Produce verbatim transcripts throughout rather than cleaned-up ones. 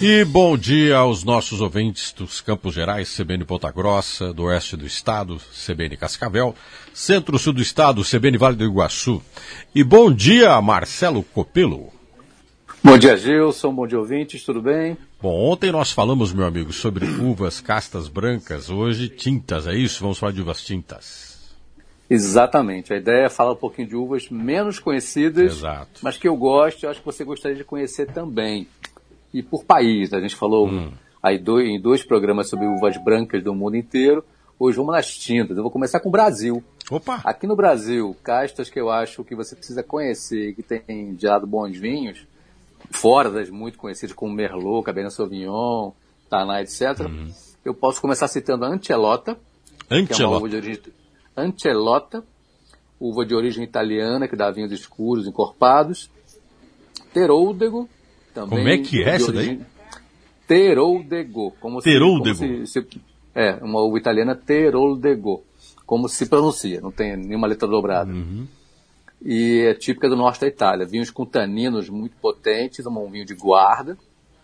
E bom dia aos nossos ouvintes dos Campos Gerais, C B N Ponta Grossa, do oeste do estado, C B N Cascavel, centro-sul do estado, C B N Vale do Iguaçu. E bom dia, Marcelo Copelo. Bom dia, Gilson, bom dia, ouvintes, tudo bem? Bom, ontem nós falamos, meu amigo, sobre uvas castas brancas, hoje tintas, é isso? Vamos falar de uvas tintas. Exatamente, a ideia é falar um pouquinho de uvas menos conhecidas, Exato. Mas que eu gosto e acho que você gostaria de conhecer também. E por país, a gente falou hum. aí dois, em dois programas sobre uvas brancas do mundo inteiro, hoje vamos nas tintas. Eu vou começar com o Brasil. Opa! Aqui no Brasil, castas que eu acho que você precisa conhecer, que tem gerado bons vinhos, fora das muito conhecidas como Merlot, Cabernet Sauvignon, Taná, etcétera. Hum. Eu posso começar citando a Ancelota, Ancelota. que é uma uva de origem... Ancelota, uva de origem italiana, que dá vinhos escuros, encorpados. Teroldego, também. Como é que é essa daí? Teroldego. Como Teroldego. Se, como se, se, é, uma uva italiana, Teroldego. Como se pronuncia, não tem nenhuma letra dobrada. Uhum. E é típica do norte da Itália. Vinhos com taninos muito potentes, um vinho de guarda.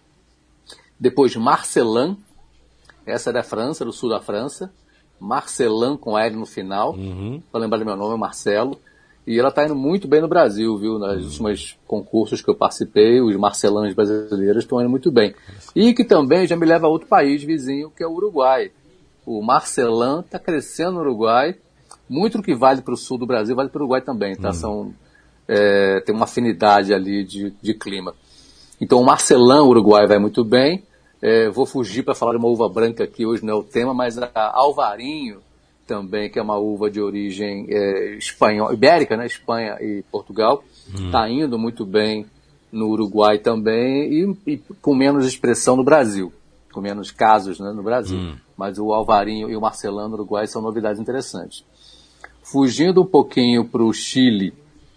Depois, Marcelin. Essa é da França, do sul da França. Marcelin com L no final, uhum. Para lembrar do meu nome, é Marcelo, e ela está indo muito bem no Brasil, viu? Nas uhum. últimos concursos que eu participei, os Marcelins brasileiros estão indo muito bem. E que também já me leva a outro país vizinho, que é o Uruguai. O Marcelin está crescendo no Uruguai, muito do que vale para o sul do Brasil, vale para o Uruguai também, tá? Uhum. São, é, tem uma afinidade ali de, de clima. Então o Marcelin Uruguai vai muito bem. É, vou fugir para falar de uma uva branca aqui, hoje não é o tema, mas a Alvarinho também, que é uma uva de origem é, espanhola, ibérica, né? Espanha e Portugal, está hum. indo muito bem no Uruguai também e, e com menos expressão no Brasil, com menos casos, né, no Brasil. Hum. Mas o Alvarinho e o Marcelin no Uruguai são novidades interessantes. Fugindo um pouquinho para o Chile,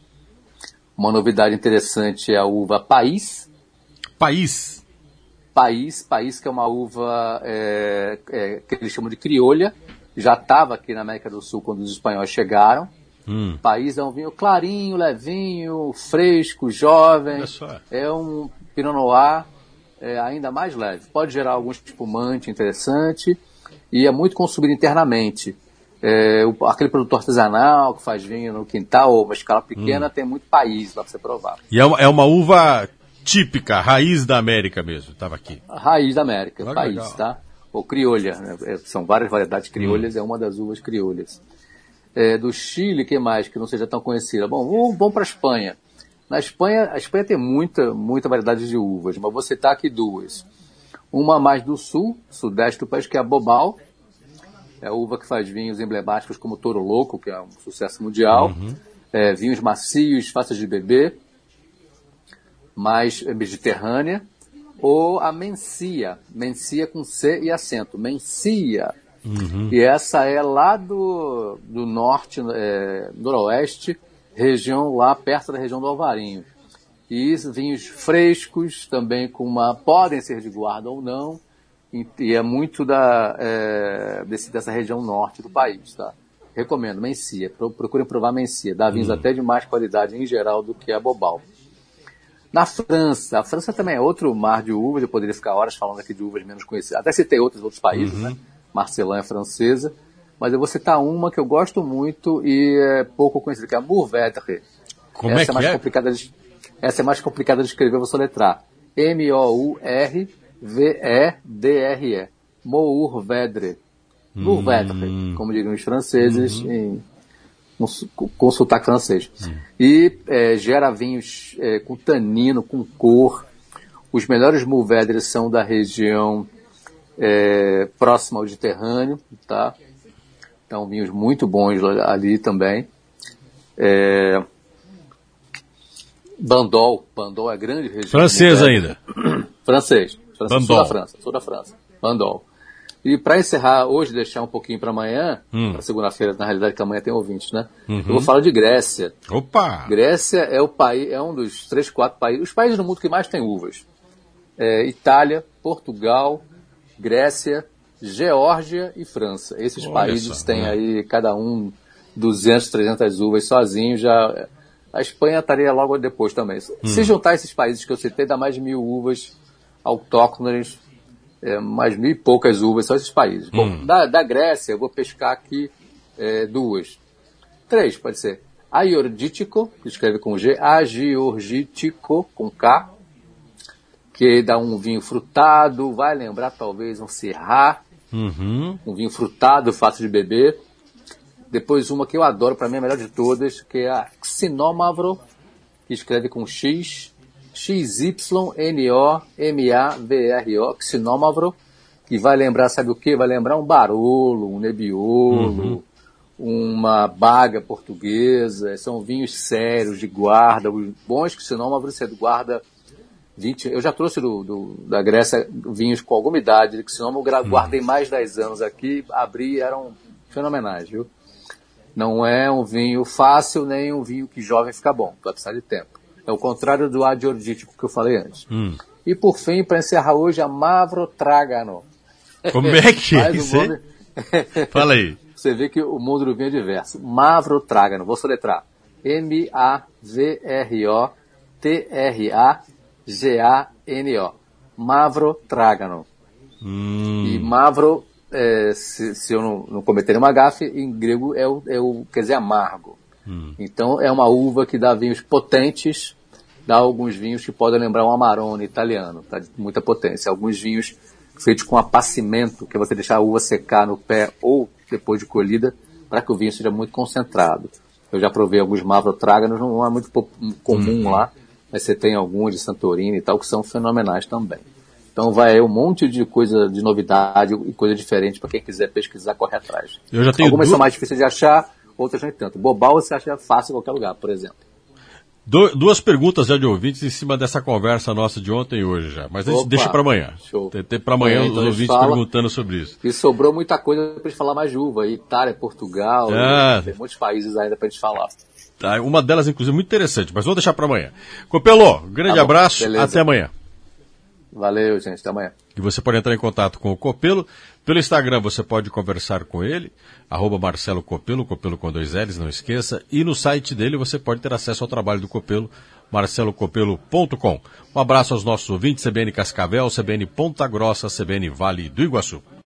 uma novidade interessante é a uva País. País. País, País que é uma uva é, é, que eles chamam de criolha, já estava aqui na América do Sul quando os espanhóis chegaram. Hum. País é um vinho clarinho, levinho, fresco, jovem, é um Pinot Noir é, ainda mais leve. Pode gerar algum espumante interessante e é muito consumido internamente. É, o, aquele produtor artesanal que faz vinho no quintal ou uma escala pequena hum. tem muito País lá para você provar. E é uma, é uma uva... típica, raiz da América mesmo, estava aqui. A raiz da América, Olha país, legal. Tá? Ou criolha, né? São várias variedades criolhas, hum. é uma das uvas criolhas. É, do Chile, que mais que não seja tão conhecida? Bom, vamos, vamos para a Espanha. Na Espanha, a Espanha tem muita, muita variedade de uvas, mas vou citar aqui duas. Uma mais do sul, sudeste do país, que é a Bobal. É a uva que faz vinhos emblemáticos como Toro Louco, que é um sucesso mundial. Uhum. É, vinhos macios, fáceis de beber. Mais mediterrânea, ou a Mencia, Mencia com C e acento, Mencia. Uhum. E essa é lá do, do norte, é, noroeste, região lá perto da região do Alvarinho. E vinhos frescos, também com uma, podem ser de guarda ou não, e, e é muito da, é, desse, dessa região norte do país, tá? Recomendo, Mencia, procurem provar Mencia, dá vinhos uhum. até de mais qualidade em geral do que a Bobal. Na França, a França também é outro mar de uvas, eu poderia ficar horas falando aqui de uvas menos conhecidas, até citei outros outros países, uhum. né? Marcelin é francesa, mas eu vou citar uma que eu gosto muito e é pouco conhecida, que é a Mourvèdre. Como essa é que é mais é? complicada de, essa é mais complicada de escrever, eu vou soletrar. M O U R V E D R E. Mourvèdre. Hum. Mourvèdre, como diriam os franceses uhum. em... com sotaque francês. Hum. E é, gera vinhos é, com tanino, com cor. Os melhores Mourvèdres são da região é, próxima ao Mediterrâneo, tá? Então, vinhos muito bons ali também. É, Bandol, Bandol é a grande região. Francês ainda. Francês. Francês. Sou Bandol. da França, sou da França. Bandol. E para encerrar hoje, deixar um pouquinho para amanhã, hum. para segunda-feira, na realidade que amanhã tem ouvintes, né? Uhum. Eu vou falar de Grécia. Opa! Grécia é o país, é um dos três, quatro países, os países do mundo que mais tem uvas. É, Itália, Portugal, Grécia, Geórgia e França. Esses Olha países só, têm né? aí cada um duzentas, trezentas uvas sozinho. Já a Espanha estaria logo depois também. Hum. Se juntar esses países que eu citei, dá mais de mil uvas autóctones, é, mais mil e poucas uvas, só esses países. Bom, hum. da, da Grécia, eu vou pescar aqui é, duas. Três, pode ser. Agiorgítico, que escreve com G, Agiorgítico, com K, que dá um vinho frutado, vai lembrar talvez um Syrah, uhum. um vinho frutado, fácil de beber. Depois uma que eu adoro, para mim é a melhor de todas, que é a Xinomavro, que escreve com X, X Y N O M A V R O, Xinomavro, que vai lembrar, sabe o quê? Vai lembrar um Barolo, um Nebbiolo, uhum. uma Baga portuguesa. São vinhos sérios, de guarda. Os bons Xinomavro, você guarda vinte... Eu já trouxe do, do, da Grécia vinhos com alguma idade de Xinomavro, uhum. guardei mais de dez anos aqui, abri, eram fenomenais, viu? Não é um vinho fácil, nem um vinho que jovem fica bom. Vai precisar de tempo. É o contrário do Agiorgítico que eu falei antes. Hum. E por fim, para encerrar hoje, a Mavro Trágano. Como é que é isso? Nome... Fala aí. Você vê que o mundo do vinho é diverso. Mavro Trágano. Vou soletrar. M A V R O T R A G A N O. Mavro Trágano. Hum. E Mavro... É, se, se eu não, não cometer uma gafe, em grego é o, é o quer dizer amargo. Hum. Então é uma uva que dá vinhos potentes, dá alguns vinhos que podem lembrar um Amarone italiano, tá, de muita potência. Alguns vinhos feitos com apacimento, que é você deixar a uva secar no pé ou depois de colhida, para que o vinho seja muito concentrado. Eu já provei alguns Mavro Tráganos, não é muito comum hum. lá, mas você tem alguns de Santorini e tal, que são fenomenais também. Então vai um monte de coisa, de novidade e coisa diferente para quem quiser pesquisar, correr atrás. Eu já tenho Algumas duas... são mais difíceis de achar, outras nem tanto. Bobal você acha fácil em qualquer lugar, por exemplo. Du- duas perguntas já de ouvintes em cima dessa conversa nossa de ontem e hoje já. Mas a gente deixa para amanhã. Show. Tem, tem para amanhã é, então os ouvintes fala... perguntando sobre isso. E sobrou muita coisa para a gente falar mais de uva. Itália, Portugal, ah. tem muitos países ainda para a gente falar. Tá, uma delas, inclusive, muito interessante, mas vou deixar para amanhã. Copelô, grande tá abraço, beleza. Até amanhã. Valeu, gente. Até amanhã. E você pode entrar em contato com o Copelo. Pelo Instagram você pode conversar com ele, arroba Marcelo Copelo, Copelo com dois L's, não esqueça. E no site dele você pode ter acesso ao trabalho do Copelo, marcelo copelo ponto com. Um abraço aos nossos ouvintes, C B N Cascavel, C B N Ponta Grossa, C B N Vale do Iguaçu.